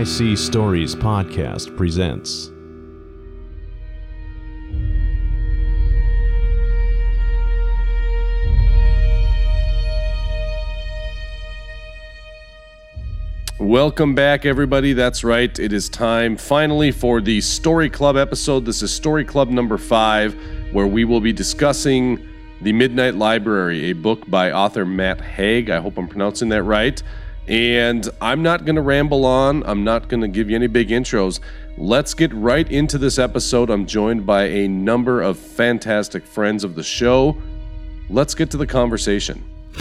NYC Stories podcast presents. Welcome back, everybody. That's right. It is time finally for the Story Club episode. This is Story Club number 5, where we will be discussing The Midnight Library, a book by author Matt Haig. I hope I'm pronouncing that right. And I'm not going to ramble on. I'm not going to give you any big intros. Let's get right into this episode. I'm joined by a number of fantastic friends of the show. Let's get to the conversation.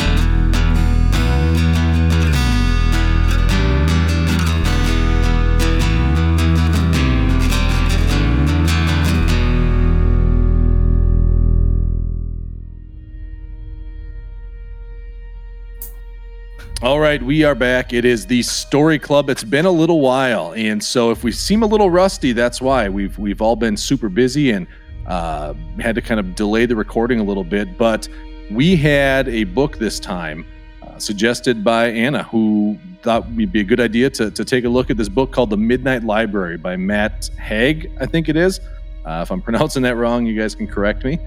All right, we are back. It is the Story Club. It's been a little while, and so if we seem a little rusty, that's why. We've all been super busy and had to kind of delay the recording a little bit, but we had a book this time suggested by Anna, who thought it'd be a good idea to take a look at this book called The Midnight Library by Matt Haig, I think it is. If I'm pronouncing that wrong, you guys can correct me.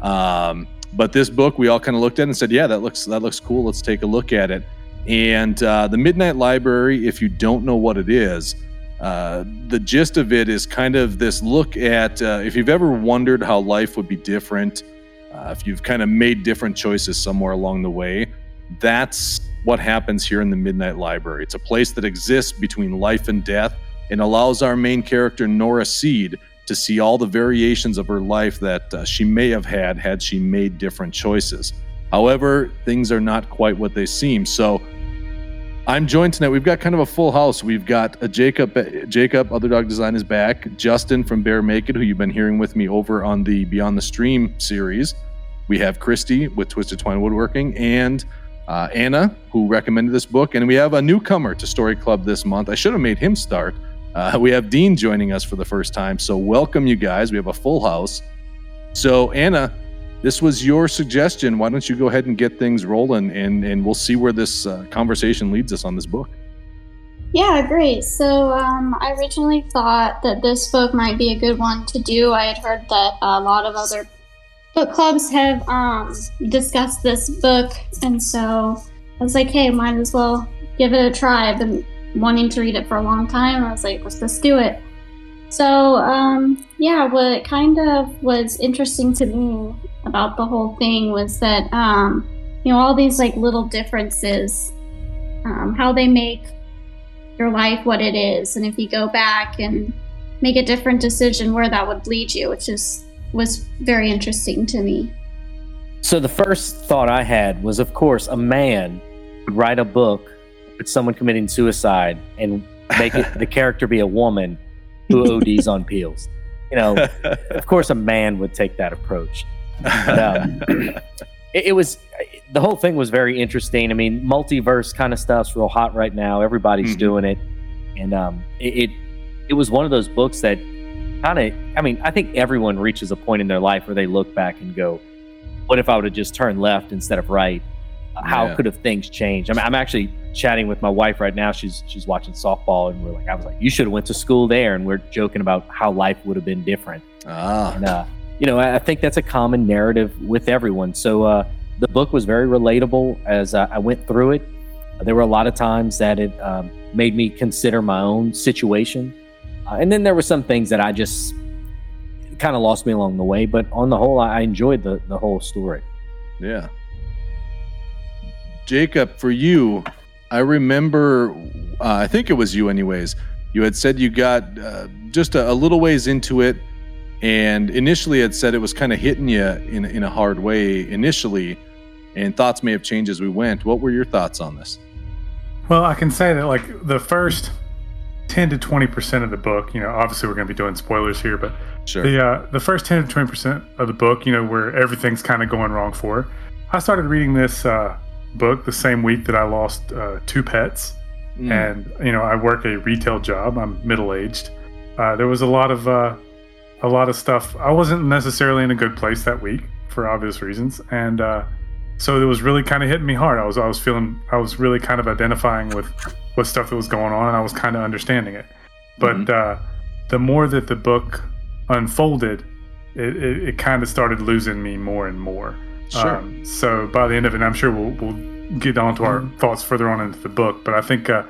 But this book, we all kind of looked at and said, yeah, that looks cool. Let's take a look at it. And The Midnight Library, if you don't know what it is, the gist of it is kind of this look at if you've ever wondered how life would be different, if you've kind of made different choices somewhere along the way, that's what happens here in the Midnight Library. It's a place that exists between life and death and allows our main character, Nora Seed, to see all the variations of her life that she may have had she made different choices. However, things are not quite what they seem. So I'm joined tonight. We've got kind of a full house. We've got Jacob, Other Dog Design is back. Justin from Bear Make It, who you've been hearing with me over on the Beyond the Stream series. We have Christy with Twisted Twine Woodworking and Anna, who recommended this book. And we have a newcomer to Story Club this month. I should have made him start. We have Dean joining us for the first time. So welcome, you guys. We have a full house. So Anna, this was your suggestion. Why don't you go ahead and get things rolling, and we'll see where this conversation leads us on this book. Yeah, great. So I originally thought that this book might be a good one to do. I had heard that a lot of other book clubs have discussed this book, and so I was like, hey, might as well give it a try. I've been wanting to read it for a long time. I was like, let's do it. So, what kind of was interesting to me about the whole thing was that, all these like little differences, how they make your life what it is. And if you go back and make a different decision, where that would lead you, which was very interesting to me. So the first thought I had was, of course, a man would write a book with someone committing suicide and make it the character be a woman who ODs on pills. Of course a man would take that approach. But, it was, the whole thing was very interesting. I mean, multiverse kind of stuff's real hot right now. Everybody's doing it. And it was one of those books that I think everyone reaches a point in their life where they look back and go, what if I would have just turned left instead of right? How could have things changed? I'm actually chatting with my wife right now. She's watching softball, and I was like, you should have went to school there. And we're joking about how life would have been different. And, I think that's a common narrative with everyone. So the book was very relatable as I went through it. There were a lot of times that it made me consider my own situation. And then there were some things that I just kind of lost me along the way. But on the whole, I enjoyed the whole story. Yeah. Jacob, for you, I remember, I think it was you anyways, you had said you got just a little ways into it, and initially had said it was kind of hitting you in a hard way initially, and thoughts may have changed as we went. What were your thoughts on this? Well, I can say that like the first 10 to 20% of the book, obviously we're going to be doing spoilers here, but sure. The first 10 to 20% of the book, where everything's kind of going wrong for her. I started reading this book the same week that I lost 2 pets. And I work a retail job. I'm middle-aged. There was a lot of stuff. I wasn't necessarily in a good place that week for obvious reasons, and so it was really kind of hitting me hard. I was really kind of identifying with was stuff that was going on, and I was kind of understanding it. But the more that the book unfolded, it kind of started losing me more and more. Sure. So by the end of it, I'm sure we'll get on to our thoughts further on into the book. But I think, I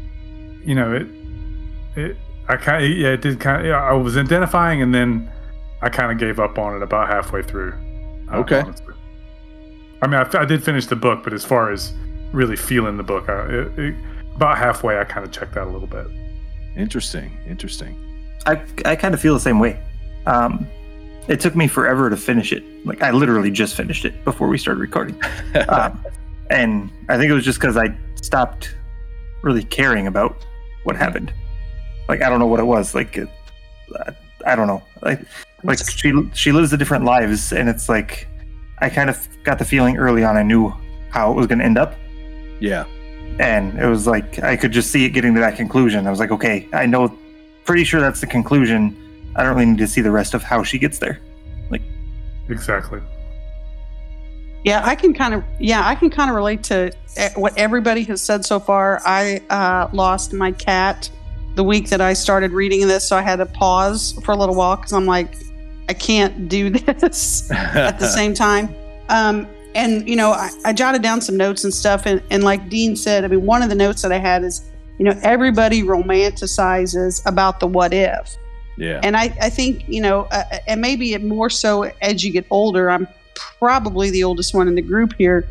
was identifying, and then I kind of gave up on it about halfway through. Okay. Honestly. I mean, I did finish the book, but as far as really feeling the book, about halfway, I kind of checked out a little bit. Interesting. I kind of feel the same way. It took me forever to finish it. Like, I literally just finished it before we started recording. And I think it was just because I stopped really caring about what happened. Like, I don't know what it was. Like, I don't know. Like she lives the different lives, and it's like, I kind of got the feeling early on I knew how it was going to end up. Yeah. And it was like, I could just see it getting to that conclusion. I was like, okay, I know, pretty sure that's the conclusion. I don't really need to see the rest of how she gets there. Like, exactly. Yeah, I can kind of relate to what everybody has said so far. I lost my cat the week that I started reading this, so I had to pause for a little while because I'm like, I can't do this at the same time. And, I jotted down some notes and stuff. And like Dean said, I mean, one of the notes that I had is, everybody romanticizes about the what if. Yeah. And I think, and maybe it more so as you get older, I'm probably the oldest one in the group here.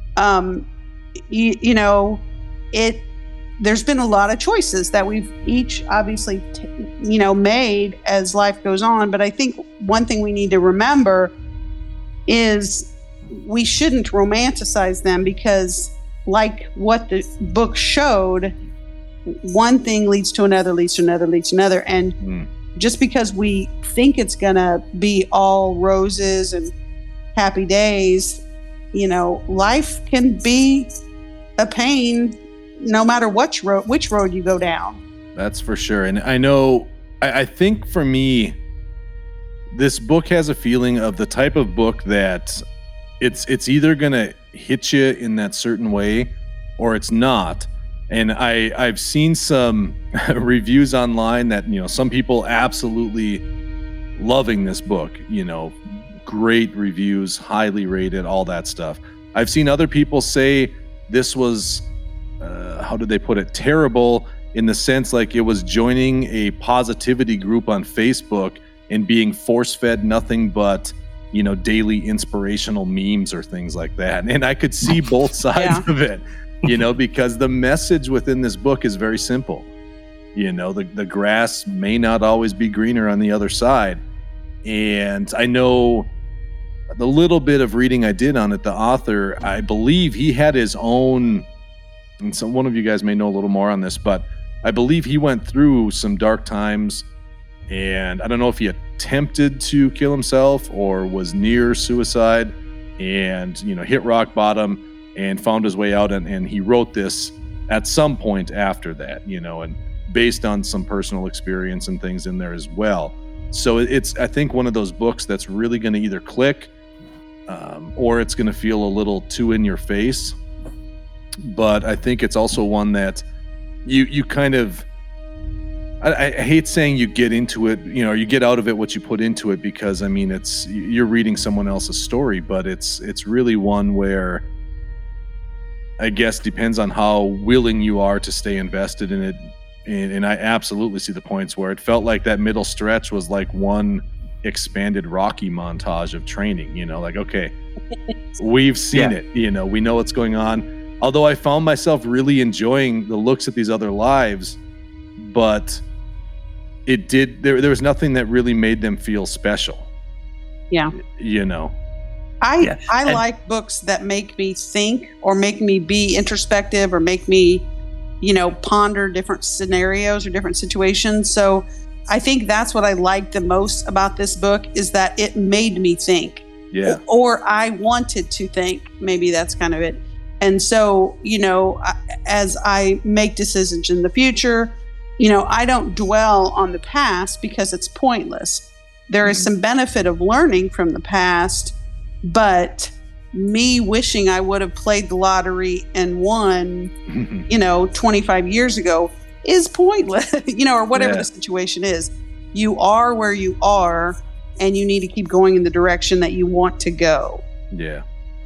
There's been a lot of choices that we've each obviously, made as life goes on. But I think one thing we need to remember is we shouldn't romanticize them, because like what the book showed, one thing leads to another, leads to another, leads to another. And just because we think it's going to be all roses and happy days, life can be a pain no matter which road you go down. That's for sure. And I know, I think for me, this book has a feeling of the type of book that it's either going to hit you in that certain way or it's not. And I've seen some reviews online that, some people absolutely loving this book, great reviews, highly rated, all that stuff. I've seen other people say this was, how did they put it, terrible, in the sense like it was joining a positivity group on Facebook and being force-fed nothing but, daily inspirational memes or things like that. And I could see both sides of it, because the message within this book is very simple. The grass may not always be greener on the other side. And I know the little bit of reading I did on it, the author, I believe he had his own, and so one of you guys may know a little more on this, but I believe he went through some dark times, and I don't know if he attempted to kill himself or was near suicide and, hit rock bottom and found his way out. And he wrote this at some point after that, and based on some personal experience and things in there as well. So it's, I think, one of those books that's really going to either click or it's going to feel a little too in your face. But I think it's also one that you kind of, I hate saying you get into it, you get out of it what you put into it, because I mean, you're reading someone else's story, but it's really one where I guess depends on how willing you are to stay invested in it. And I absolutely see the points where it felt like that middle stretch was like one expanded Rocky montage of training, like, okay, we've seen it, we know what's going on. Although I found myself really enjoying the looks at these other lives, but there was nothing that really made them feel special. Yeah. I like books that make me think or make me be introspective or make me, ponder different scenarios or different situations. So I think that's what I liked the most about this book, is that it made me think. Yeah. Or I wanted to think. Maybe that's kind of it. And so, as I make decisions in the future, I don't dwell on the past because it's pointless. There is some benefit of learning from the past, but me wishing I would have played the lottery and won, 25 years ago is pointless, or whatever the situation is. You are where you are, and you need to keep going in the direction that you want to go. Yeah.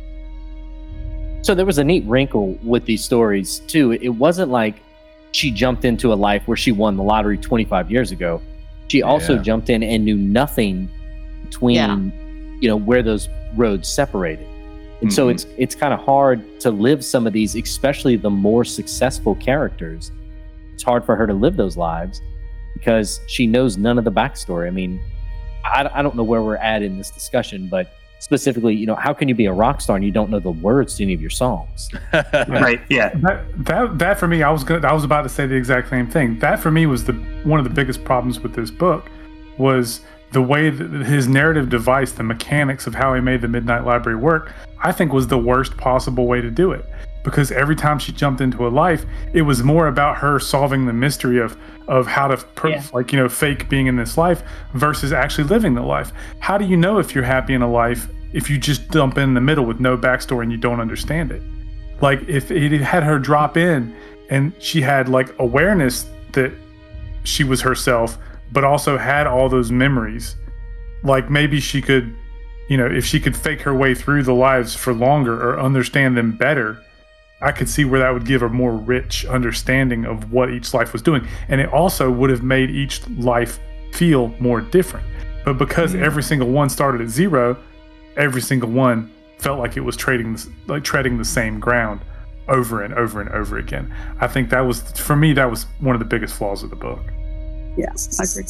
So there was a neat wrinkle with these stories, too. It wasn't like she jumped into a life where she won the lottery 25 years ago. She also jumped in and knew nothing between, where those roads separated. And so it's kind of hard to live some of these, especially the more successful characters. It's hard for her to live those lives because she knows none of the backstory. I mean, I don't know where we're at in this discussion, but specifically, how can you be a rock star and you don't know the words to any of your songs? Right. Yeah. That for me, I was about to say the exact same thing. That for me was one of the biggest problems with this book was the way that his narrative device, the mechanics of how he made the Midnight Library work, I think was the worst possible way to do it. Because every time she jumped into a life, it was more about her solving the mystery of how to fake being in this life versus actually living the life. How do you know if you're happy in a life if you just dump in the middle with no backstory and you don't understand it? Like if it had her drop in and she had like awareness that she was herself, but also had all those memories, like maybe she could, if she could fake her way through the lives for longer or understand them better, I could see where that would give a more rich understanding of what each life was doing. And it also would have made each life feel more different. But because every single one started at zero, every single one felt like it was treading the same ground over and over and over again. I think that was one of the biggest flaws of the book. Yeah, I agree.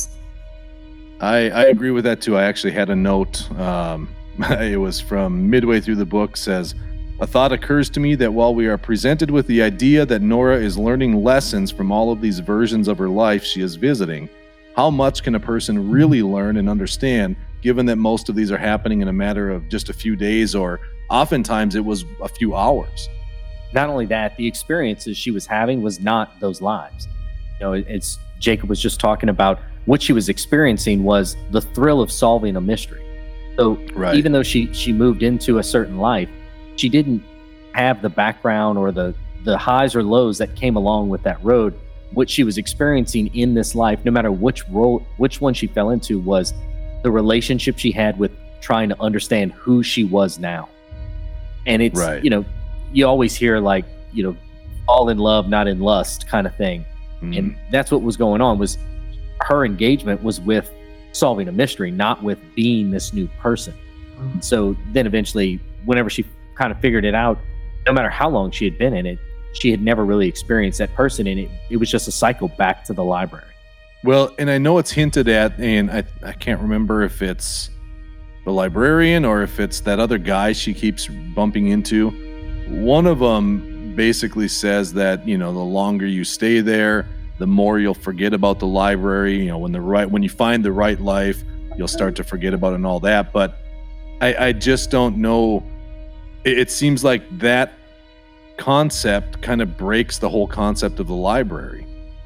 I agree with that too. I actually had a note. It was from midway through the book, says, "A thought occurs to me that while we are presented with the idea that Nora is learning lessons from all of these versions of her life she is visiting, how much can a person really learn and understand, given that most of these are happening in a matter of just a few days, or oftentimes it was a few hours?" Not only that, the experiences she was having was not those lives. It's Jacob was just talking about what she was experiencing was the thrill of solving a mystery. So even though she moved into a certain life, she didn't have the background or the highs or lows that came along with that road. What she was experiencing in this life, no matter which one she fell into, was the relationship she had with trying to understand who she was now. And it's, you always hear fall in love, not in lust kind of thing. And that's what was going on, was her engagement was with solving a mystery, not with being this new person. So then eventually, whenever she kind of figured it out, no matter how long she had been in it, she had never really experienced that person, and it was just a cycle back to the library. Well, and I know it's hinted at, and I can't remember if it's the librarian or if it's that other guy she keeps bumping into. One of them basically says that, the longer you stay there, the more you'll forget about the library. When you find the right life, you'll start to forget about it and all that. But I just don't know. It seems like that concept kind of breaks the whole concept of the library,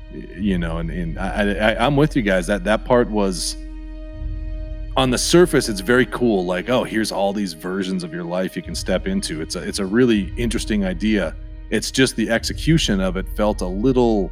and I'm with you guys. That part was, on the surface, it's very cool. Like, oh, here's all these versions of your life you can step into. It's a really interesting idea. It's just the execution of it felt a little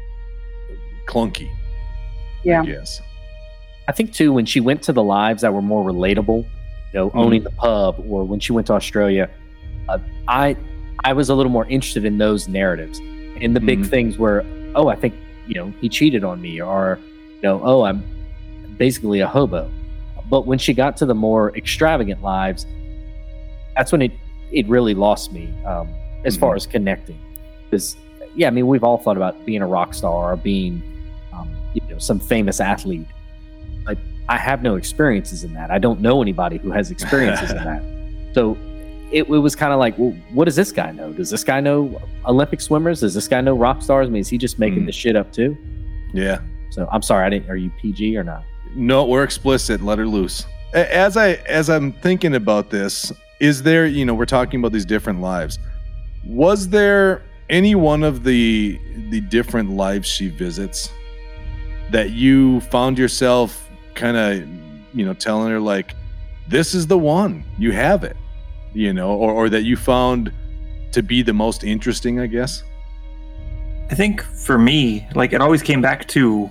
clunky. Yeah. I guess. I think too, when she went to the lives that were more relatable, owning the pub, or when she went to Australia, I was a little more interested in those narratives. And the big things were, I think, he cheated on me, or, I'm basically a hobo. But when she got to the more extravagant lives, that's when it really lost me as far as connecting. Because, we've all thought about being a rock star or being, some famous athlete. But I have no experiences in that. I don't know anybody who has experiences in that. So it was kind of like, well, what does this guy know? Does this guy know Olympic swimmers? Does this guy know rock stars? I mean, is he just making this shit up too? Yeah. So I'm sorry, are you PG or not? No, we're explicit. Let her loose. As I'm thinking about this, is there, we're talking about these different lives. Was there any one of the different lives she visits that you found yourself kind of, telling her like, this is the one, you have it, or that you found to be the most interesting, I guess? I think for me, like, it always came back to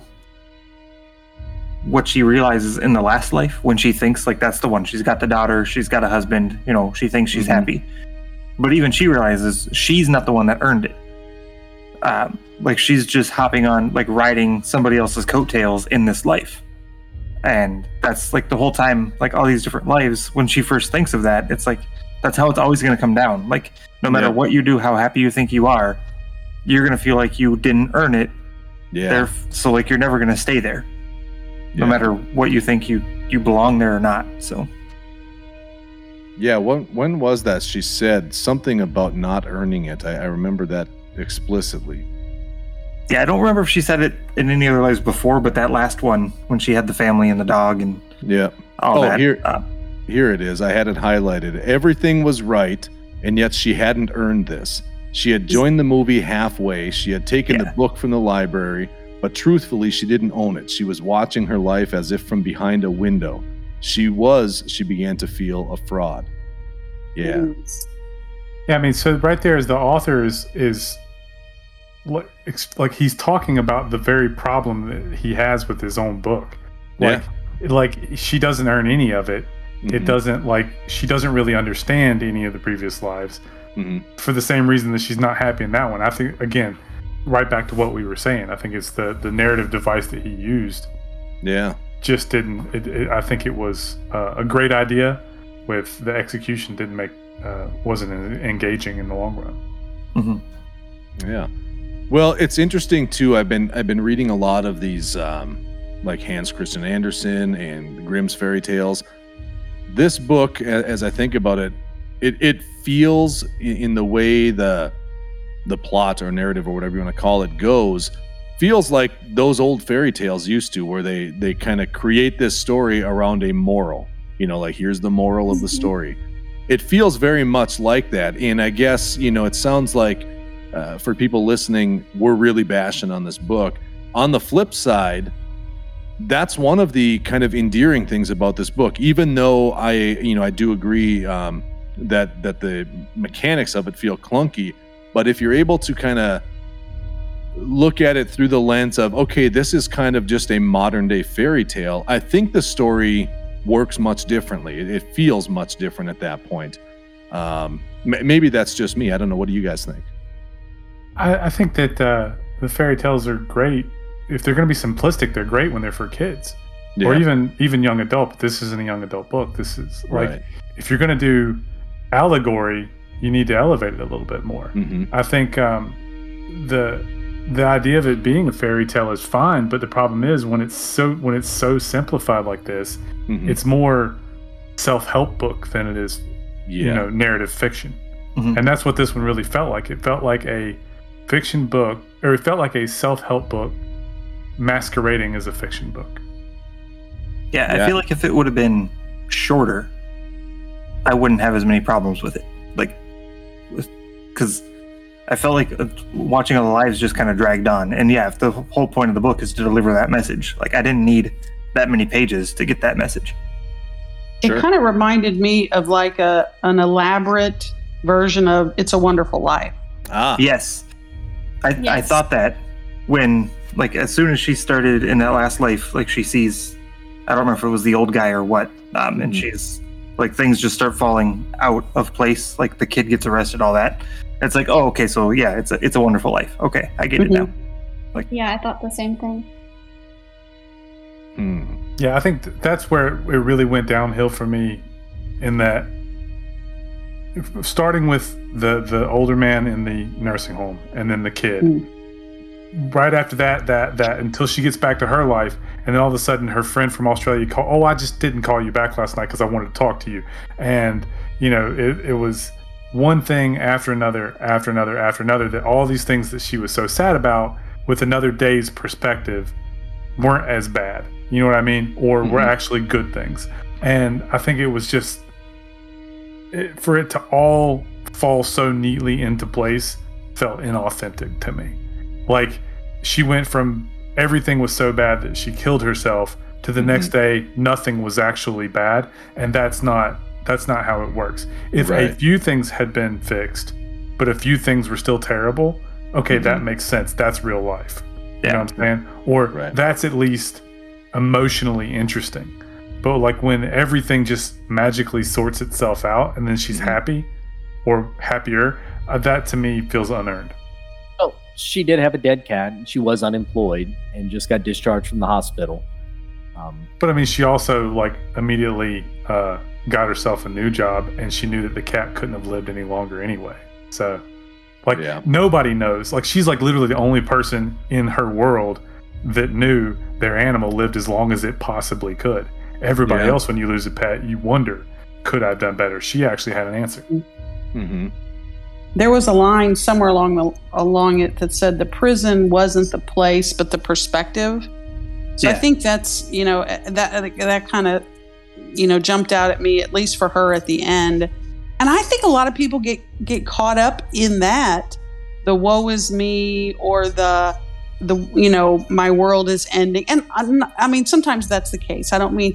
what she realizes in the last life when she thinks like that's the one. She's got the daughter, she's got a husband, she thinks she's happy. But even she realizes she's not the one that earned it. Like, she's just hopping on, like, riding somebody else's coattails in this life. And that's like the whole time, like, all these different lives, when she first thinks of that, it's like, that's how it's always going to come down. Like, no matter what you do, how happy you think you are, you're going to feel like you didn't earn it. Yeah. So, like, you're never going to stay there. No matter what you think you belong there or not. So. Yeah, when was that? She said something about not earning it. I remember that explicitly. Yeah, I don't remember if she said it in any other lives before, but that last one, when she had the family and the dog and all that. Here it is. I had it highlighted. Everything was right, and yet she hadn't earned this. She had joined the movie halfway. She had taken the book from the library, but truthfully, she didn't own it. She was watching her life as if from behind a window. She began to feel a fraud. Yeah. Yeah, I mean, so right there is the author is like he's talking about the very problem that he has with his own book. Like she doesn't earn any of it. It doesn't, like, she doesn't really understand any of the previous lives for the same reason that she's not happy in that one. I think, again, right back to what we were saying, I think it's the narrative device that he used. Yeah. Just didn't, I think it was a great idea, with the execution wasn't engaging in the long run. Yeah. Well, it's interesting too. I've been reading a lot of these, like Hans Christian Andersen and Grimm's fairy tales. This book, as I think about it, it feels in the way the plot or narrative or whatever you want to call it goes, feels like those old fairy tales used to, where they kind of create this story around a moral. Like, here's the moral of the story. It feels very much like that. And I guess, it sounds like for people listening, we're really bashing on this book. On the flip side, that's one of the kind of endearing things about this book, even though I do agree that the mechanics of it feel clunky. But if you're able to kind of look at it through the lens of, okay, this is kind of just a modern day fairy tale, I think the story works much differently. It feels much different at that point. Maybe that's just me. I don't know. What do you guys think? I think that the fairy tales are great. If they're going to be simplistic, they're great when they're for kids, or even young adult. But this isn't a young adult book. This is like, if you're going to do allegory, you need to elevate it a little bit more. I think the idea of it being a fairy tale is fine, but the problem is when it's so simplified like this, it's more self-help book than it is, narrative fiction. And that's what this one really felt like. It felt like a fiction book, or it felt like a self-help book masquerading as a fiction book. Yeah, I feel like if it would have been shorter, I wouldn't have as many problems with it. Like, because I felt like watching all the lives just kind of dragged on. And yeah, if the whole point of the book is to deliver that message, like, I didn't need that many pages to get that message. It kind of reminded me of like an elaborate version of It's a Wonderful Life. Yes. I thought that when, like, as soon as she started in that last life, like, she sees, I don't remember if it was the old guy or what, and she's like, things just start falling out of place, like the kid gets arrested, all that. It's like, oh, okay, so yeah, it's a wonderful life. Okay, I get it now. Like, yeah, I thought the same thing. Yeah, I think that's where it really went downhill for me, in that, starting with the older man in the nursing home and then the kid. Right after that until she gets back to her life, and then all of a sudden her friend from Australia I just didn't call you back last night because I wanted to talk to you. And it was one thing after another, that all these things that she was so sad about with another day's perspective weren't as bad. You know what I mean? Or were actually good things. And I think it was just, for it to all fall so neatly into place felt inauthentic to me. Like, she went from everything was so bad that she killed herself to the next day nothing was actually bad, and that's not That's not how it works. If Right. a few things had been fixed, but a few things were still terrible, okay, that makes sense. That's real life. You know what I'm saying? Or Right. that's at least emotionally interesting. But like when everything just magically sorts itself out and then she's happy or happier, that to me feels unearned. Oh, she did have a dead cat. And she was unemployed and just got discharged from the hospital. But I mean, she also like immediately got herself a new job, and she knew that the cat couldn't have lived any longer anyway. So, like, nobody knows. Like, she's like literally the only person in her world that knew their animal lived as long as it possibly could. Everybody else, when you lose a pet, you wonder, could I have done better? She actually had an answer. Mm-hmm. There was a line somewhere along it that said the prison wasn't the place, but the perspective. So I think that's, you know, that kind of, you know, jumped out at me, at least for her at the end. And I think a lot of people get caught up in that, the woe is me, or the you know, my world is ending. And I mean, sometimes that's the case. I don't mean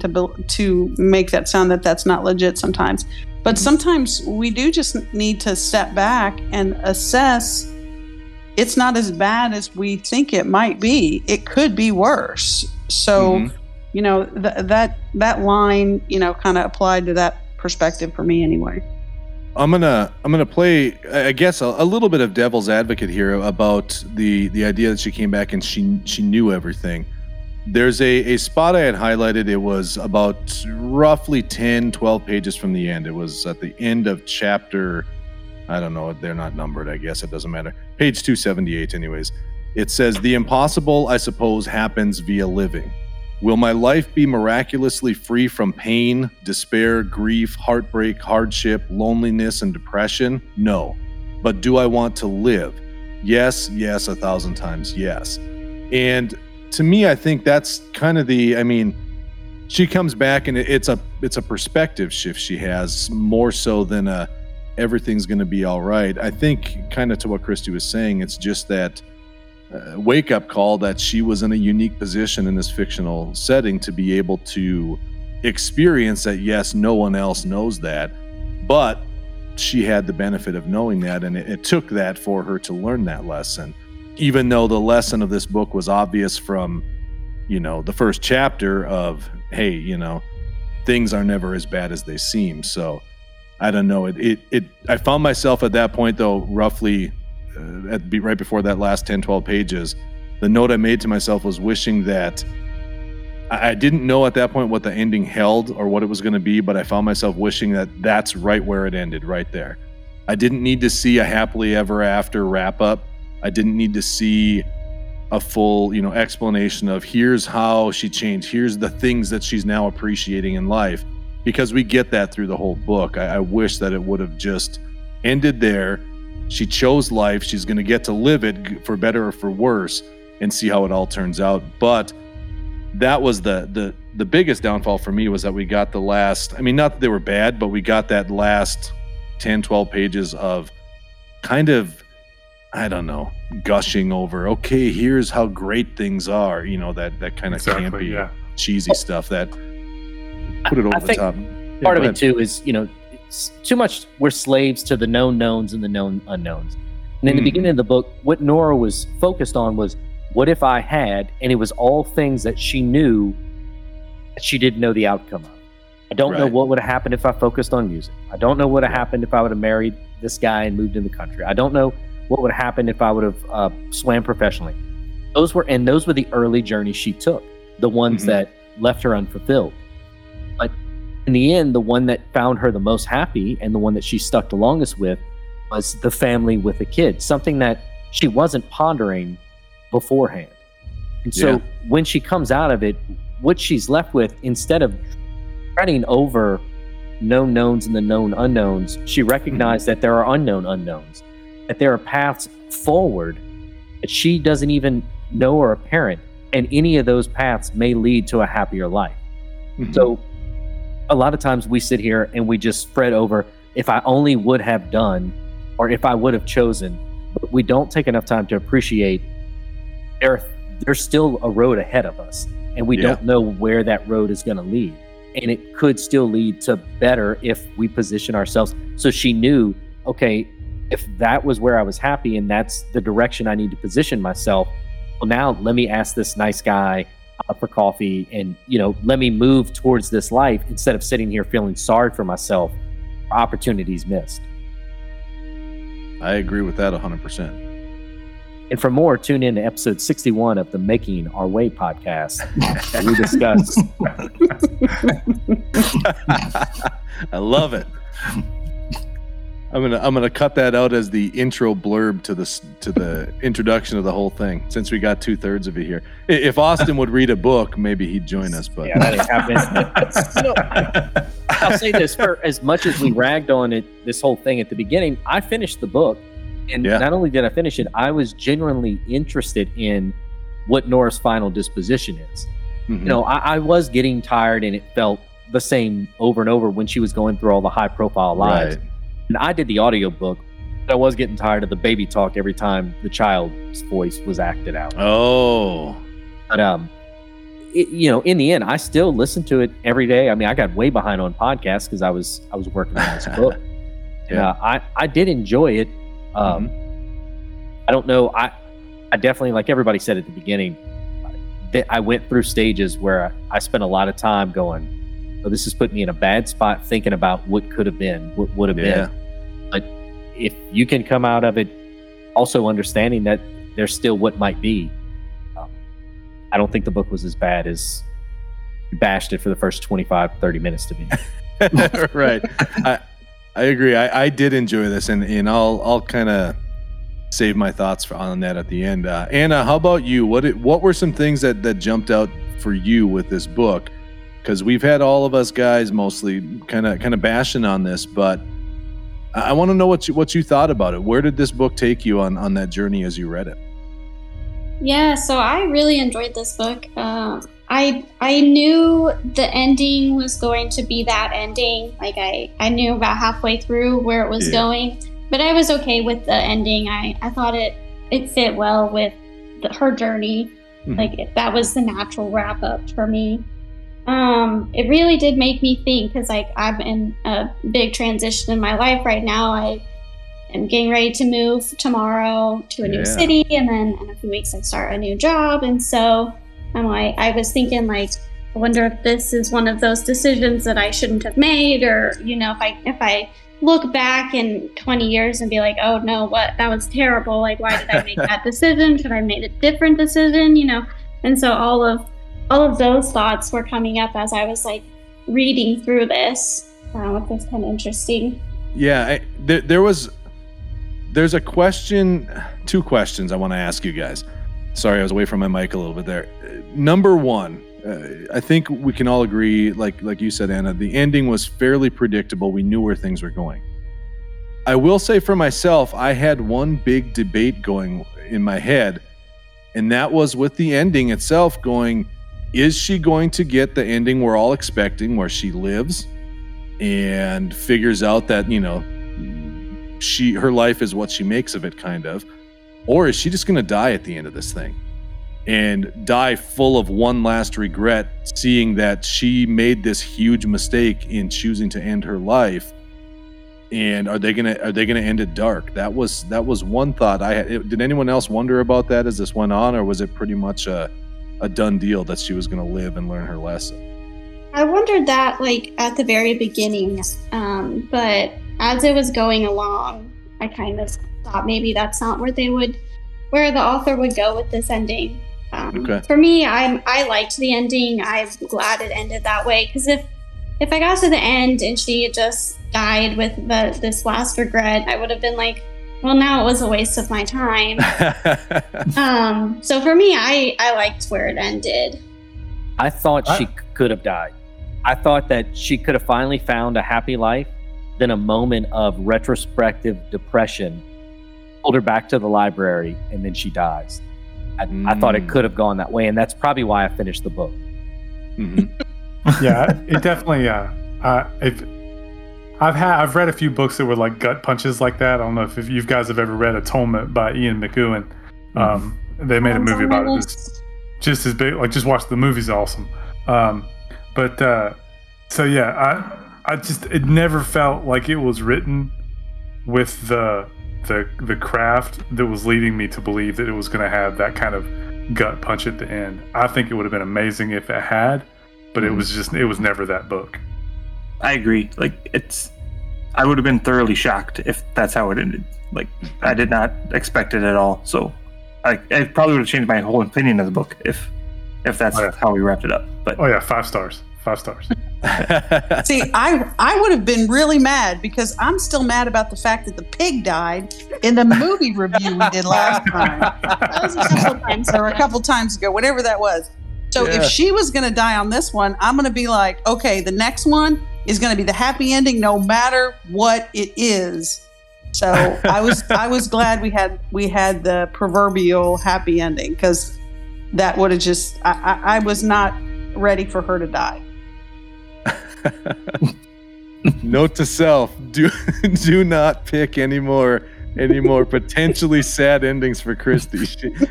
to make that sound that that's not legit sometimes. But sometimes we do just need to step back and assess it's not as bad as we think it might be. It could be worse. So, you know, that line, you know, kind of applied to that perspective for me anyway. I'm gonna play, I guess, a little bit of devil's advocate here about the idea that she came back and she knew everything. There's a spot I had highlighted. It was about roughly 10, 12 pages from the end. It was at the end of chapter, I don't know, they're not numbered, I guess, it doesn't matter. Page 278 anyways. It says, "The impossible, I suppose, happens via living. Will my life be miraculously free from pain, despair, grief, heartbreak, hardship, loneliness, and depression? No. But do I want to live? Yes, yes, 1,000 times yes." And to me, I think that's kind of she comes back and it's a perspective shift she has, more so than everything's going to be all right. I think, kind of to what Christy was saying, it's just that wake-up call that she was in a unique position in this fictional setting to be able to experience that. Yes, no one else knows that, but she had the benefit of knowing that, and it took that for her to learn that lesson. Even though the lesson of this book was obvious from, you know, the first chapter of, hey, you know, things are never as bad as they seem. So I don't know. I found myself at that point, though, roughly right before that last 10, 12 pages, the note I made to myself was wishing that I didn't know at that point what the ending held or what it was going to be, but I found myself wishing that that's right where it ended, right there. I didn't need to see a happily ever after wrap up. I didn't need to see a full, you know, explanation of here's how she changed, here's the things that she's now appreciating in life, because we get that through the whole book. I wish that it would have just ended there. She chose life. She's going to get to live it, for better or for worse, and see how it all turns out. But that was the biggest downfall for me, was that we got the last, I mean, not that they were bad, but we got that last 10, 12 pages of kind of, I don't know, gushing over, okay, here's how great things are, you know, that kind of campy, cheesy stuff that put it over the top. Part of it too is, you know, it's too much, we're slaves to the known knowns and the known unknowns. And in the beginning of the book, what Nora was focused on was, what if I had, and it was all things that she knew that she didn't know the outcome of. I don't know what would have happened if I focused on music. I don't know what would have happened if I would have married this guy and moved in the country. I don't know what would have happened if I would have swam professionally. Those were the early journeys she took, the ones that left her unfulfilled. But in the end, the one that found her the most happy and the one that she stuck the longest with was the family with a kid, something that she wasn't pondering beforehand. And so when she comes out of it, what she's left with, instead of treading over known knowns and the known unknowns, she recognized that there are unknown unknowns, that there are paths forward that she doesn't even know or apparent, and any of those paths may lead to a happier life. So a lot of times we sit here and we just spread over, if I only would have done, or if I would have chosen, but we don't take enough time to appreciate there's still a road ahead of us, and we don't know where that road is going to lead. and it could still lead to better if we position ourselves. So she knew, okay, if that was where I was happy and that's the direction I need to position myself, well, now let me ask this nice guy for coffee, and let me move towards this life instead of sitting here feeling sorry for myself for opportunities missed. I agree with that 100%. And for more, tune in to episode 61 of the Making Our Way podcast. We discuss. I love it. I'm gonna cut that out as the intro blurb to the introduction of the whole thing, since we got 2/3 of it here. If Austin would read a book, maybe he'd join us. But yeah, that ain't happening. I'll say this: for as much as we ragged on it, this whole thing at the beginning, I finished the book, and not only did I finish it, I was genuinely interested in what Nora's final disposition is. Mm-hmm. I was getting tired, and it felt the same over and over when she was going through all the high-profile lives. Right. And I did the audiobook, but I was getting tired of the baby talk every time the child's voice was acted out. Oh. But, in the end, I still listen to it every day. I mean, I got way behind on podcasts because I was working on this book. Yeah. And, I did enjoy it. I don't know. I definitely, like everybody said at the beginning, that I went through stages where I spent a lot of time going, oh, this has put me in a bad spot thinking about what could have been, what would have been. But if you can come out of it also understanding that there's still what might be, I don't think the book was as bad as you bashed it for the first 25, 30 minutes to me. Right. I agree. I did enjoy this, and I'll kind of save my thoughts on that at the end. Anna, how about you? What were some things that jumped out for you with this book? Because we've had all of us guys mostly kind of bashing on this, but I want to know what you thought about it. Where did this book take you on that journey as you read it? Yeah, so I really enjoyed this book. I knew the ending was going to be that ending. Like I knew about halfway through where it was going, but I was okay with the ending. I thought it fit well with her journey. Mm-hmm. Like that was the natural wrap up for me. It really did make me think, because I'm in a big transition in my life right now. I am getting ready to move tomorrow to a new city, and then in a few weeks I start a new job. And so I was thinking, I wonder if this is one of those decisions that I shouldn't have made, or if I look back in 20 years and be like, oh no, that was terrible. Like, why did I make that decision? Should I have made a different decision? And so all of those thoughts were coming up as I was reading through this, which was kind of interesting. Yeah, there's a question, two questions I want to ask you guys. Sorry, I was away from my mic a little bit there. Number one, I think we can all agree, like you said, Anna, the ending was fairly predictable. We knew where things were going. I will say for myself, I had one big debate going in my head, and that was with the ending itself going, is she going to get the ending we're all expecting, where she lives and figures out that, her life is what she makes of it, kind of, or is she just going to die at the end of this thing and die full of one last regret, seeing that she made this huge mistake in choosing to end her life? And are they gonna end it dark? That was one thought I had. Did anyone else wonder about that as this went on, or was it pretty much a done deal that she was going to live and learn her lesson? I wondered that at the very beginning, but as it was going along, I kind of thought maybe that's not where the author would go with this ending. Okay. For me, I liked the ending. I'm glad it ended that way, because if I got to the end and she had just died with this last regret, I would have been like, well, now it was a waste of my time. So for me, I liked where it ended. I thought she could have died. I thought that she could have finally found a happy life. Then a moment of retrospective depression pulled her back to the library, and then she dies. I thought it could have gone that way, and that's probably why I finished the book. Mm-hmm. Yeah, it definitely. I've read a few books that were like gut punches like that. I don't know if you guys have ever read Atonement by Ian McEwan. They made a movie about it. It's just as big. Just watch the movie's awesome. But So yeah, I just it never felt like it was written with the craft that was leading me to believe that it was going to have that kind of gut punch at the end. I think it would have been amazing if it had, but it was never that book. I agree. Like I would have been thoroughly shocked if that's how it ended. Like I did not expect it at all. So I probably would have changed my whole opinion of the book if that's how we wrapped it up. But 5 stars. 5 stars. See, I would have been really mad because I'm still mad about the fact that the pig died in the movie review we did last time. That was a couple times ago, whatever that was. So if she was going to die on this one, I'm going to be like, okay, the next one is going to be the happy ending, no matter what it is. So I was glad we had the proverbial happy ending, because that would have just I was not ready for her to die. Note to self: do not pick any more potentially sad endings for Christy.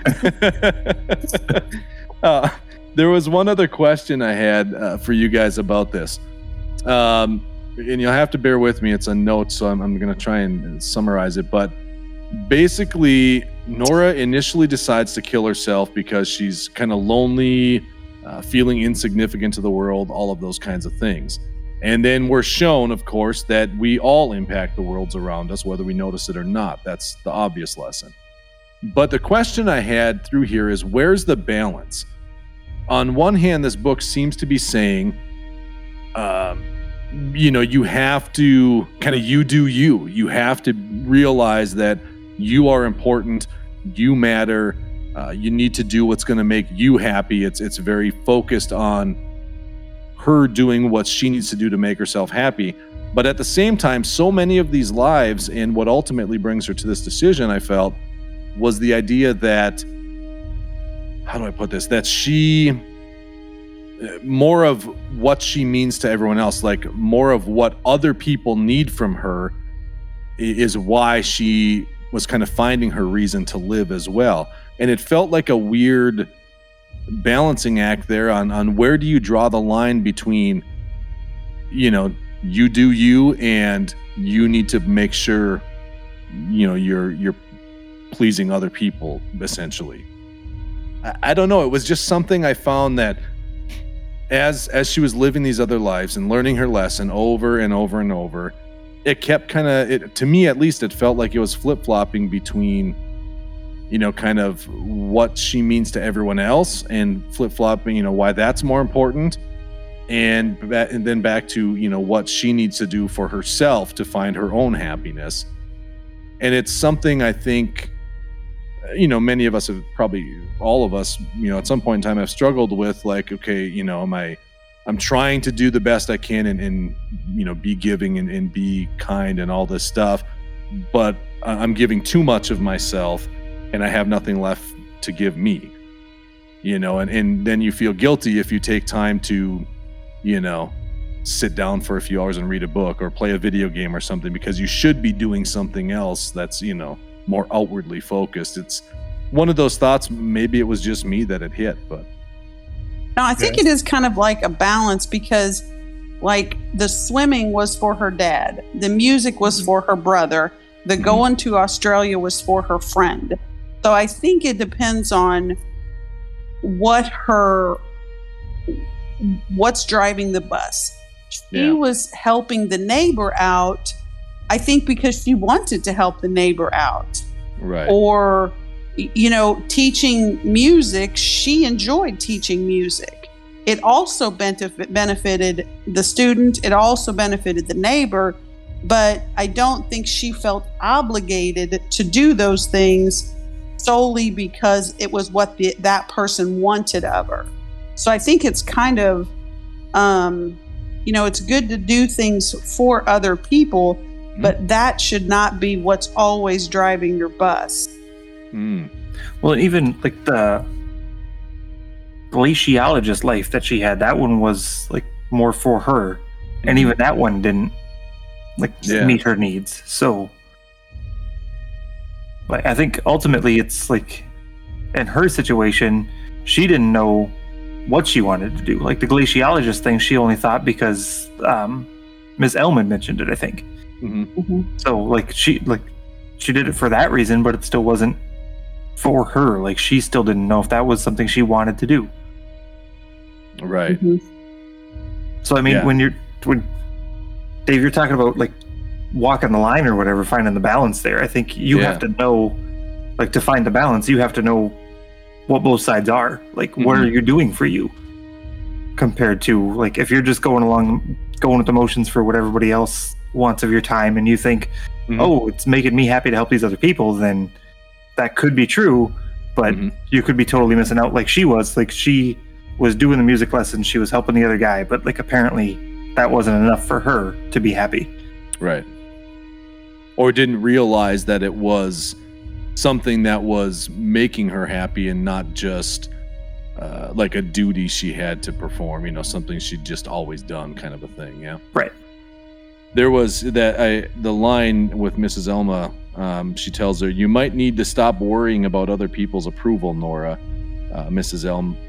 There was one other question I had for you guys about this, and you'll have to bear with me. It's a note, so I'm going to try and summarize it. But basically, Nora initially decides to kill herself because she's kind of lonely, feeling insignificant to the world, all of those kinds of things. And then we're shown, of course, that we all impact the worlds around us, whether we notice it or not. That's the obvious lesson. But the question I had through here is, where's the balance? On one hand, this book seems to be saying, you have to kind of you do you. You have to realize that you are important, you matter, you need to do what's going to make you happy. It's very focused on her doing what she needs to do to make herself happy. But at the same time, so many of these lives, and what ultimately brings her to this decision, I felt, was the idea that, how do I put this, that she, more of what she means to everyone else, like more of what other people need from her, is why she was kind of finding her reason to live as well. And it felt like a weird balancing act there on where do you draw the line between, you do you, and you need to make sure, you're pleasing other people, essentially. I don't know. It was just something I found that as she was living these other lives and learning her lesson over and over and over, it kept to me at least, it felt like it was flip-flopping between, kind of what she means to everyone else and flip-flopping, why that's more important. And then back to, what she needs to do for herself to find her own happiness. And it's something I think, many of us have, probably all of us, at some point in time have struggled with, like, okay, I'm trying to do the best I can and be giving and be kind and all this stuff, but I'm giving too much of myself and I have nothing left to give me, and then you feel guilty if you take time to, sit down for a few hours and read a book or play a video game or something, because you should be doing something else that's, more outwardly focused. It's one of those thoughts. Maybe it was just me that it hit, but no, I think it is kind of like a balance, because like the swimming was for her dad, the music was for her brother, the going to Australia was for her friend. So I think it depends on what's driving the bus. She was helping the neighbor out, I think, because she wanted to help the neighbor out. Right. Or, teaching music, she enjoyed teaching music. It also benefited the student. It also benefited the neighbor. But I don't think she felt obligated to do those things solely because it was what that person wanted of her. So I think it's kind of, it's good to do things for other people, but that should not be what's always driving your bus. Well, even like the glaciologist life that she had, that one was like more for her, and even that one didn't meet her needs. So I think ultimately it's like, in her situation, she didn't know what she wanted to do. Like the glaciologist thing, she only thought because Ms. Elman mentioned it, I think. So like she did it for that reason, but it still wasn't for her. Like she still didn't know if that was something she wanted to do. Right. So I mean, when Dave, you're talking about like walking the line or whatever, finding the balance there. I think you have to know, like, to find the balance, you have to know what both sides are. Like, what are you doing for you? Compared to, like, if you're just going with the motions for what everybody else wants of your time, and you think, oh, it's making me happy to help these other people, then that could be true, but you could be totally missing out. Like she was doing the music lessons, she was helping the other guy, but like apparently that wasn't enough for her to be happy. Right. Or didn't realize that it was something that was making her happy and not just like a duty she had to perform, something she'd just always done, kind of a thing. Yeah. Right. There was the line with Mrs. Elma. She tells her, "You might need to stop worrying about other people's approval, Nora." Mrs.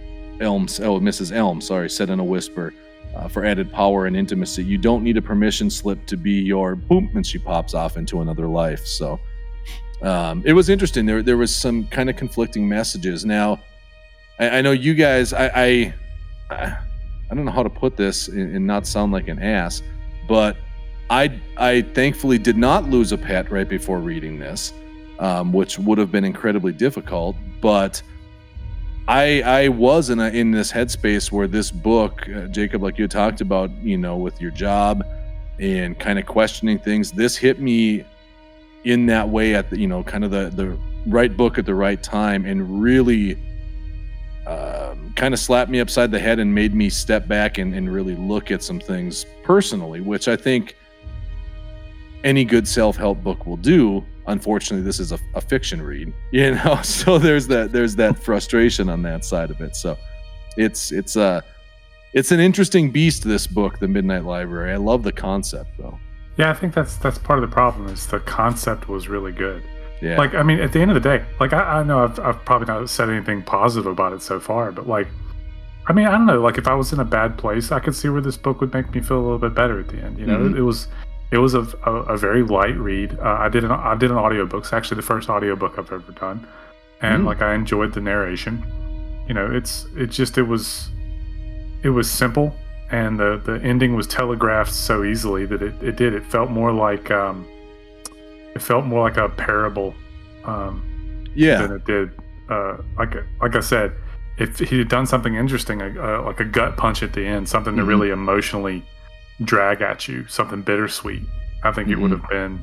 Elm, said in a whisper. For added power and intimacy, you don't need a permission slip to be your boom, and she pops off into another life. So it was interesting. There was some kind of conflicting messages. Now, I know you guys. I don't know how to put this and not sound like an ass, but I thankfully did not lose a pet right before reading this, which would have been incredibly difficult. But I was in this headspace where this book, Jacob, like you talked about, with your job and kind of questioning things, this hit me in that way at the, kind of the right book at the right time, and really kind of slapped me upside the head and made me step back and really look at some things personally, which I think any good self-help book will do. Unfortunately, this is a fiction read, so there's that frustration on that side of it. So it's an interesting beast, this book, The Midnight Library. I love the concept, though. Yeah, I think that's part of the problem, is the concept was really good. Yeah. Like, I mean, at the end of the day, like, I know I've probably not said anything positive about it so far, but like, I mean, I don't know, like if I was in a bad place, I could see where this book would make me feel a little bit better at the end. It was a very light read. I did an audiobook. It's actually the first audiobook I've ever done. And like, I enjoyed the narration. It was simple, and the ending was telegraphed so easily that it felt more like a parable than it did like I said, if he had done something interesting, like a gut punch at the end, something to really emotionally drag at you, something bittersweet, I think it would have been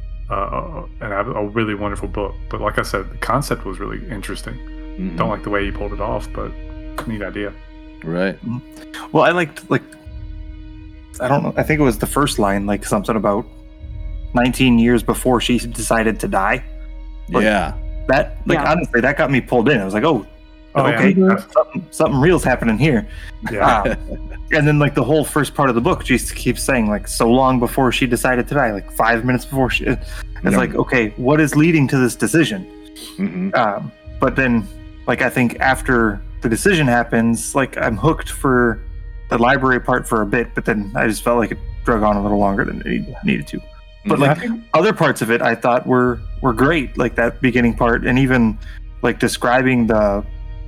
a really wonderful book. But like I said, the concept was really interesting. Don't like the way he pulled it off, but neat idea. Right. Well, I liked, like, I don't know, I think it was the first line, like something about 19 years before she decided to die. Like, honestly, that got me pulled in. I was like, okay, something real's happening here. Yeah. And then, like, the whole first part of the book, she keeps saying, like, so long before she decided to die, like 5 minutes before it's like, okay, what is leading to this decision? But then, like, I think after the decision happens, like, I'm hooked for the library part for a bit, but then I just felt like it drug on a little longer than it needed to. But like, other parts of it I thought were great, like that beginning part, and even like describing the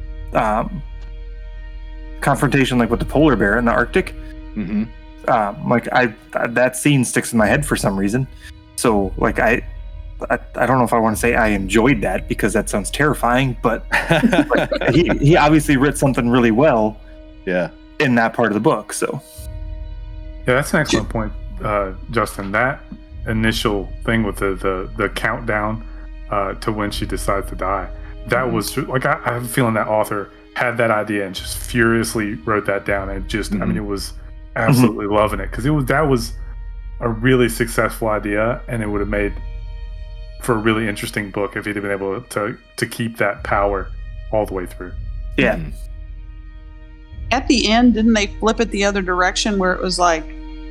confrontation, like with the polar bear in the Arctic. Like that scene sticks in my head for some reason. So like I don't know if I want to say I enjoyed that, because that sounds terrifying, but like, he obviously wrote something really well. Yeah. In that part of the book. So yeah, that's an excellent point, Justin. That initial thing with the countdown to when she decides to die, that was like, I have a feeling that author had that idea and just furiously wrote that down, and just I mean, it was absolutely loving it, because that was a really successful idea, and it would have made for a really interesting book if he'd have been able to keep that power all the way through. Yeah. At the end, didn't they flip it the other direction, where it was like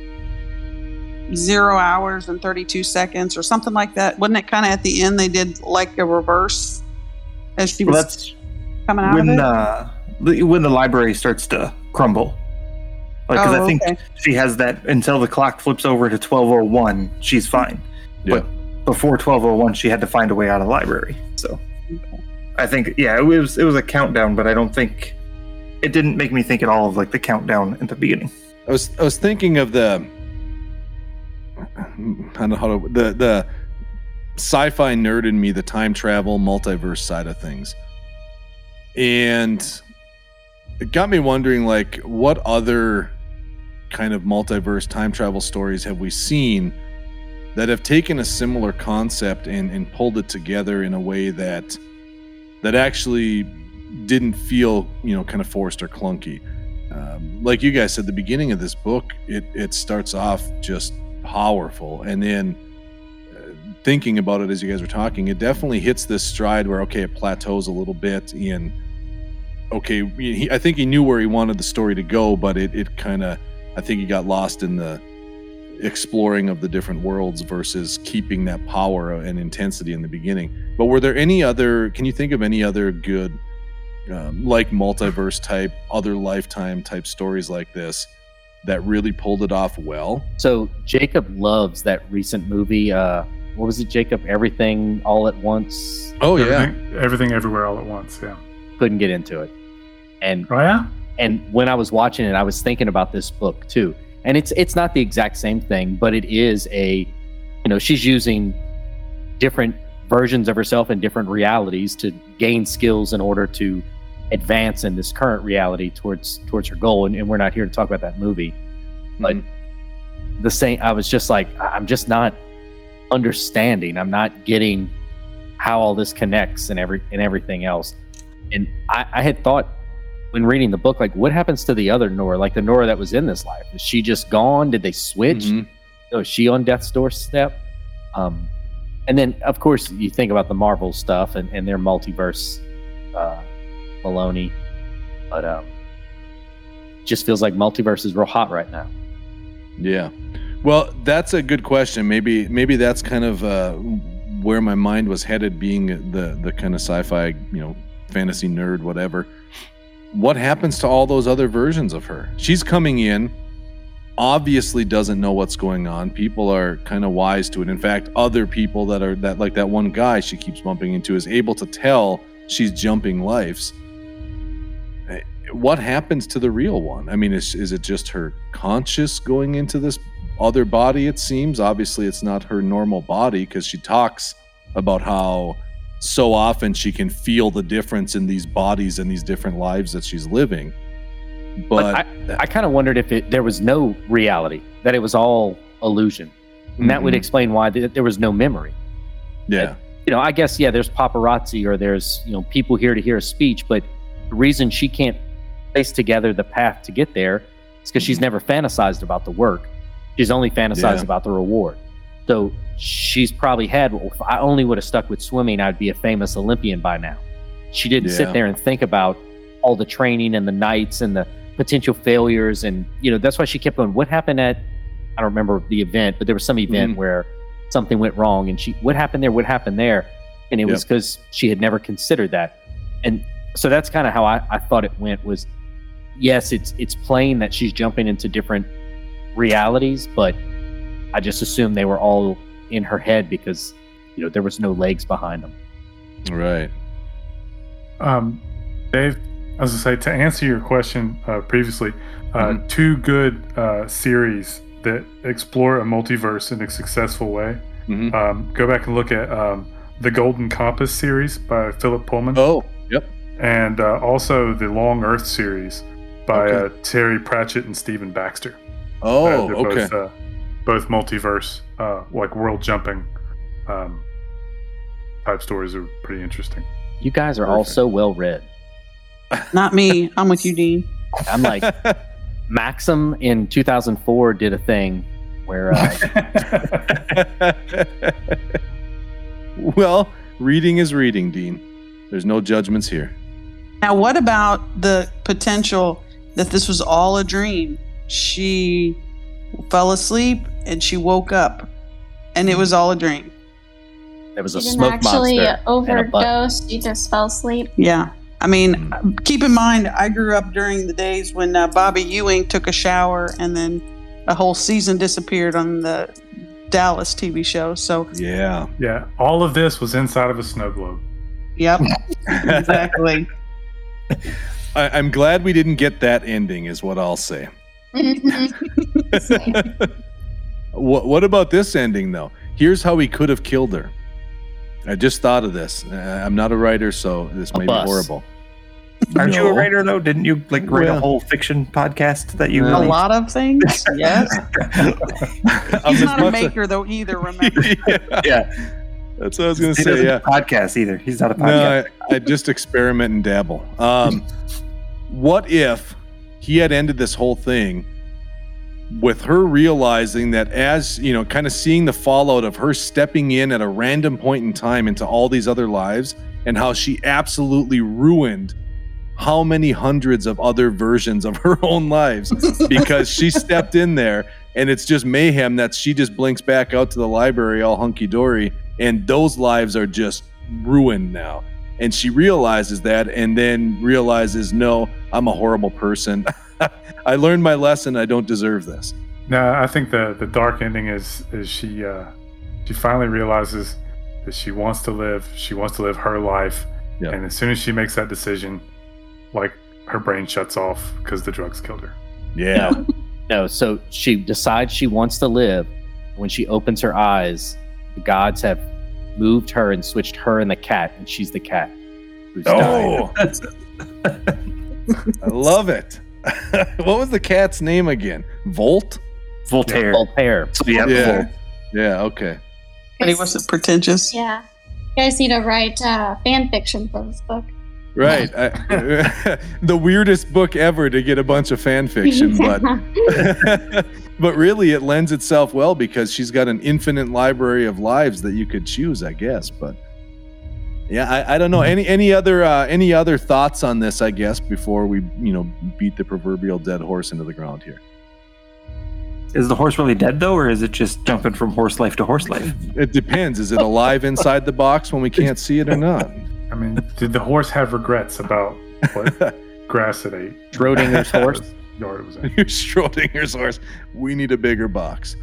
0 hours and 32 seconds or something like that? Wasn't it kind of at the end they did like a reverse as she was coming out of it? when the library starts to crumble. Because I think she has that until the clock flips over to 12:01, she's fine. Yeah. But before 12:01, she had to find a way out of the library. So I think, it was a countdown, but I don't think it didn't make me think at all of like the countdown at the beginning. I was thinking of the sci-fi nerd in me, the time travel multiverse side of things, and it got me wondering, like, what other kind of multiverse time travel stories have we seen that have taken a similar concept and pulled it together in a way that actually didn't feel, kind of forced or clunky. Like you guys said, the beginning of this book, it starts off just powerful, and then thinking about it as you guys were talking, it definitely hits this stride where, it plateaus a little bit in, I think he knew where he wanted the story to go, but it kind of, I think he got lost in the exploring of the different worlds versus keeping that power and intensity in the beginning. But were there can you think of any other good, like multiverse type, other lifetime type stories like this that really pulled it off well? So Jacob loves that recent movie. What was it, Jacob? Everything All at Once? Oh, Everything Everywhere All at Once, yeah. Couldn't get into it. And oh, yeah? And when I was watching it, I was thinking about this book too. And it's not the exact same thing, but it is she's using different versions of herself in different realities to gain skills in order to advance in this current reality towards her goal. And we're not here to talk about that movie. But the same, I was just like, I'm just not understanding. I'm not getting how all this connects and everything else. And I had thought when reading the book, like, what happens to the other Nora, like the Nora that was in this life? Is she just gone? Did they switch? Is she on death's doorstep? And then, of course, you think about the Marvel stuff and their multiverse baloney. But just feels like multiverse is real hot right now. Yeah. Well, that's a good question. Maybe that's kind of where my mind was headed, being the kind of sci-fi, fantasy nerd, whatever. What happens to all those other versions of her? She's coming in, obviously doesn't know what's going on. People are kind of wise to it. In fact, other people that like that one guy she keeps bumping into is able to tell she's jumping lives. What happens to the real one? I mean, is it just her conscious going into this other body? It seems obviously it's not her normal body, because she talks about how so often she can feel the difference in these bodies and these different lives that she's living. But I kind of wondered if there was no reality, that it was all illusion. And that would explain why there was no memory. Yeah. I guess, there's paparazzi or there's, people here to hear a speech, but the reason she can't place together the path to get there is because she's never fantasized about the work. She's only fantasized about the reward. So she's probably had, if I only would have stuck with swimming, I'd be a famous Olympian by now. She didn't sit there and think about all the training and the nights and the potential failures. And, that's why she kept going, what happened at, I don't remember the event, but there was some event where something went wrong, and what happened there? What happened there? And it was because she had never considered that. And so that's kind of how I thought it went, was, yes, it's plain that she's jumping into different realities, but I just assumed they were all in her head because, there was no legs behind them. Right. Dave, I was going to say, to answer your question previously, two good series that explore a multiverse in a successful way. Go back and look at the Golden Compass series by Philip Pullman. Oh, yep. And also the Long Earth series by Terry Pratchett and Stephen Baxter. Oh, okay. Both multiverse, like world jumping type stories are pretty interesting. You guys are all so well read. Not me. I'm with you, Dean. I'm like, Maxim in 2004 did a thing where. Well, reading is reading, Dean. There's no judgments here. Now, what about the potential that this was all a dream? She fell asleep and she woke up, and it was all a dream. There was a She smoke didn't actually monster. overdose. She just fell asleep. Yeah. I mean, keep in mind, I grew up during the days when Bobby Ewing took a shower and then a whole season disappeared on the Dallas TV show. So yeah, all of this was inside of a snow globe. Yep, exactly. I'm glad we didn't get that ending, is what I'll say. What about this ending, though? Here's how he could have killed her. I just thought of this. I'm not a writer, so this may be horrible. Aren't you a writer, though? Didn't you write a whole fiction podcast that you a lot of things? Yes. He's not a maker, though, either, remember? Yeah. That's what I was going to say. Yeah, podcast either. He's not a podcast. No, I just experiment and dabble. What if he had ended this whole thing with her realizing that, as you know, kind of seeing the fallout of her stepping in at a random point in time into all these other lives, and how she absolutely ruined how many hundreds of other versions of her own lives because she stepped in there, and it's just mayhem that she just blinks back out to the library all hunky-dory, and those lives are just ruined now. And she realizes that, and then realizes, no, I'm a horrible person. I learned my lesson. I don't deserve this. No, I think the dark ending is she finally realizes that she wants to live. She wants to live her life. Yep. And as soon as she makes that decision, like, her brain shuts off because the drugs killed her. Yeah. No, so she decides she wants to live. When she opens her eyes, the gods have moved her and switched her and the cat, and she's the cat who's died. I love it. What was the cat's name again? Voltaire. Voltaire. So Yeah, okay. But he wasn't pretentious. Yeah. You guys need to write fan fiction for this book. Right. The weirdest book ever to get a bunch of fan fiction, but really it lends itself well because she's got an infinite library of lives that you could choose, I guess. But yeah, I don't know. Any other thoughts on this, I guess, before we, beat the proverbial dead horse into the ground here? Is the horse really dead, though, or is it just jumping from horse life to horse life? It depends. Is it alive inside the box when we can't see it or not? I mean, did the horse have regrets about what grass it ate? Schrodinger's horse? Yard it was in. Schrodinger's horse. We need a bigger box.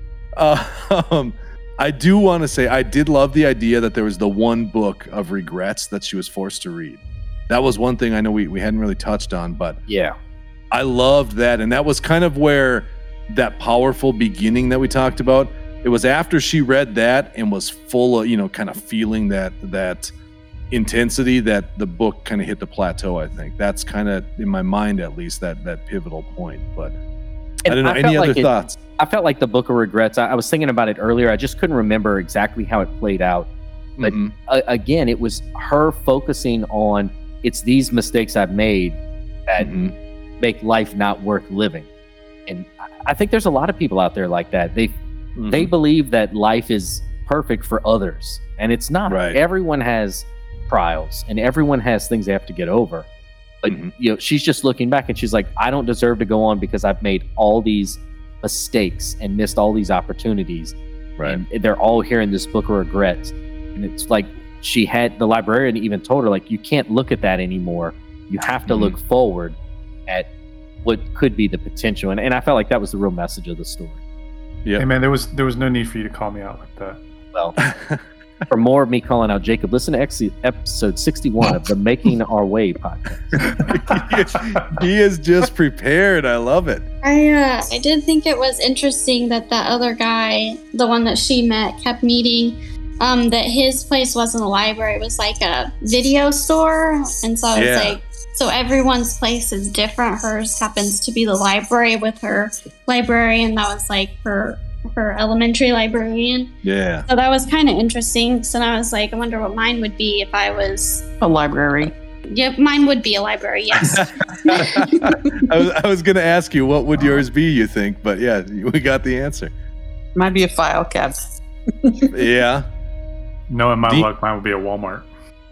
I do want to say I did love the idea that there was the one book of regrets that she was forced to read. That was one thing I know we hadn't really touched on, but yeah, I loved that. And that was kind of where that powerful beginning that we talked about, it was after she read that and was full of, kind of feeling that intensity that the book kind of hit the plateau. I think that's kind of, in my mind at least, that pivotal point. But I don't know. Any other thoughts? I felt like the Book of Regrets. I was thinking about it earlier. I just couldn't remember exactly how it played out. But again, it was her focusing on, it's these mistakes I've made that make life not worth living. And I think there's a lot of people out there like that. They believe that life is perfect for others, and it's not. Right. Everyone has trials, and everyone has things they have to get over. But she's just looking back, and she's like, I don't deserve to go on because I've made all these mistakes and missed all these opportunities. Right. And they're all here in this Book of Regrets. And it's like the librarian even told her, like, you can't look at that anymore. You have to look forward at what could be the potential. And I felt like that was the real message of the story. Yeah. Hey man, there was no need for you to call me out like that. Well, for more of me calling out Jacob, listen to episode 61 of the Making Our Way podcast. He is just prepared. I love it. I did think it was interesting that other guy, the one that she kept meeting, that his place wasn't a library. It was like a video store. And so I was like, so everyone's place is different. Hers happens to be the library with her librarian. That was like her elementary librarian. Yeah. So that was kind of interesting. So I was like, I wonder what mine would be if I was a library. Yep, mine would be a library, yes. I was going to ask you, what would yours be, you think? But yeah, we got the answer. Might be a file cabinet. Yeah. Knowing my luck, mine would be a Walmart.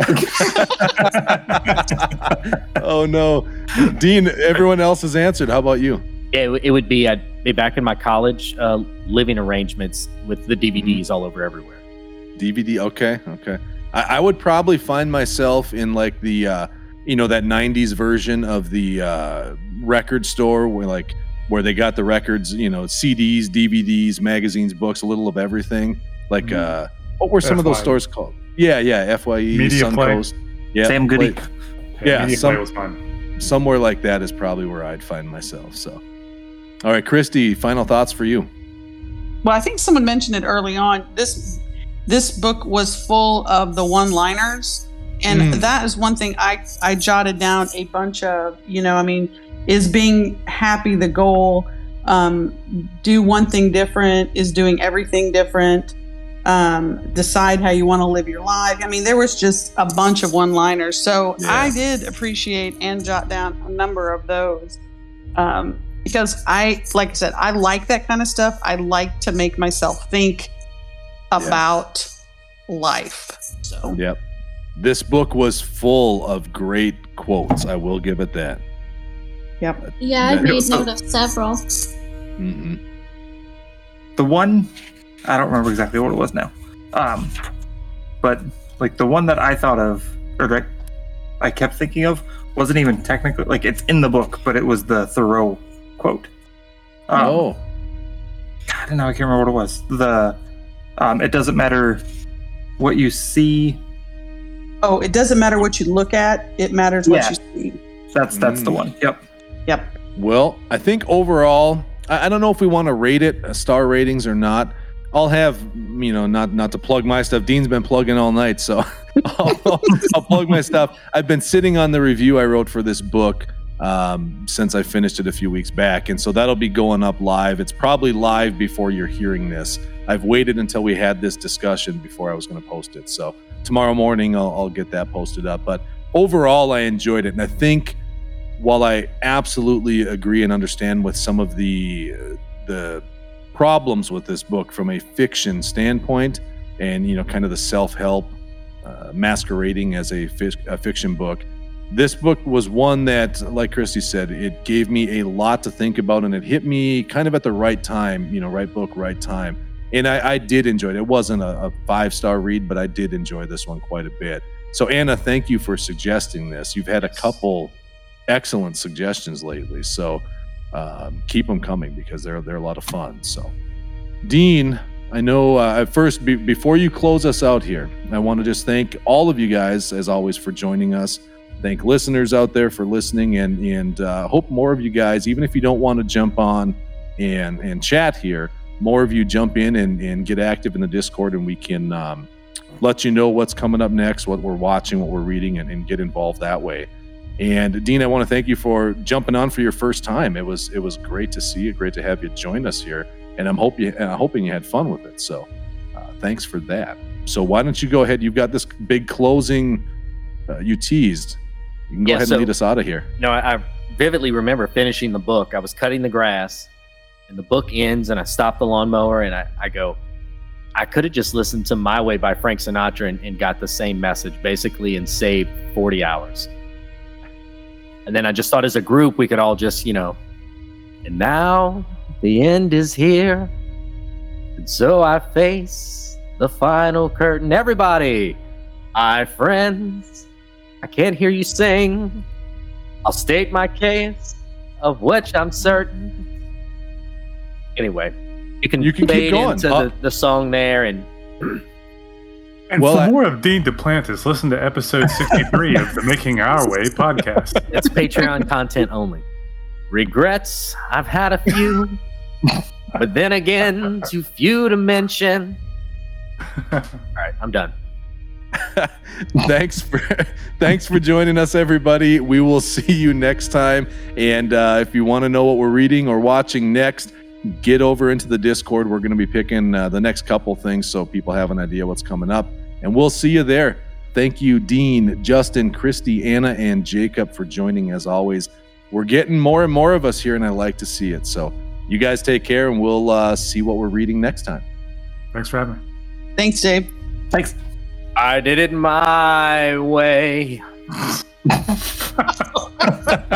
Oh no. Dean, everyone else has answered. How about you? Yeah, it would be, I'd be back in my college living arrangements with the DVDs all over everywhere. DVD, okay. I would probably find myself in like the that 90s version of the record store where they got the records, CDs, DVDs, magazines, books, a little of everything. Like, what were some of those stores called? Yeah, FYE, Media Suncoast. Yeah, Sam Goody. Media Play was fun. Somewhere like that is probably where I'd find myself. So, all right, Christy, final thoughts for you. Well, I think someone mentioned it early on. This book was full of the one-liners, and that is one thing I jotted down a bunch of. Is being happy the goal? Do one thing different. Is doing everything different. Decide how you want to live your life. I mean, there was just a bunch of one-liners. So I did appreciate and jot down a number of those. Because like I said, I like that kind of stuff. I like to make myself think about life. So yep. This book was full of great quotes. I will give it that. Yep. Yeah, I made note of several. Mm-hmm. The one, I don't remember exactly what it was now. But like the one that I thought of, or that I kept thinking of, wasn't even technically, like it's in the book, but it was the Thoreau quote. God, I don't know, I can't remember what it was. It doesn't matter what you see. Oh, it doesn't matter what you look at. It matters what you see. That's the one. Yep. Well, I think overall, I don't know if we want to rate it star ratings or not. I'll have, not to plug my stuff. Dean's been plugging all night, so I'll plug my stuff. I've been sitting on the review I wrote for this book since I finished it a few weeks back, and so that'll be going up live. It's probably live before you're hearing this. I've waited until we had this discussion before I was going to post it, so tomorrow morning I'll get that posted up. But overall, I enjoyed it, and I think while I absolutely agree and understand with some of the problems with this book from a fiction standpoint, and kind of the self-help masquerading as a fiction book, this book was one that, like Christy said, it gave me a lot to think about, and it hit me kind of at the right time, right book, right time. And I did enjoy it. It wasn't a 5-star read, but I did enjoy this one quite a bit. So Anna, thank you for suggesting this. You've had a couple excellent suggestions lately, so keep them coming because they're a lot of fun. So Dean, I know at first, before you close us out here, I want to just thank all of you guys, as always, for joining us. Thank listeners out there for listening, and hope more of you guys, even if you don't want to jump on and chat here, more of you jump in and get active in the Discord, and we can let you know what's coming up next, what we're watching, what we're reading, and get involved that way. And Dean, I want to thank you for jumping on for your first time. It was great to see you, great to have you join us here, and I'm hoping you had fun with it. So thanks for that. So why don't you go ahead? You've got this big closing you teased. You can go ahead and lead us out of here. No, I vividly remember finishing the book. I was cutting the grass, and the book ends, and I stop the lawnmower, and I go, I could have just listened to My Way by Frank Sinatra and got the same message, basically, and saved 40 hours. And then I just thought as a group, we could all just, and now the end is here. And so I face the final curtain. Everybody, my friends, I can't hear you sing. I'll state my case, of which I'm certain. Anyway, you can keep going into the song there. And for more of Dean Duplantis, listen to episode 63 of the Making Our Way podcast. It's Patreon content only. Regrets, I've had a few, but then again, too few to mention. All right, I'm done. Thanks for joining us, everybody. We will see you next time. And if you want to know what we're reading or watching next, get over into the Discord. We're going to be picking the next couple things so people have an idea what's coming up. And we'll see you there. Thank you, Dean, Justin, Christy, Anna, and Jacob for joining as always. We're getting more and more of us here, and I like to see it. So you guys take care, and we'll see what we're reading next time. Thanks for having me. Thanks, Dave. Thanks. I did it my way.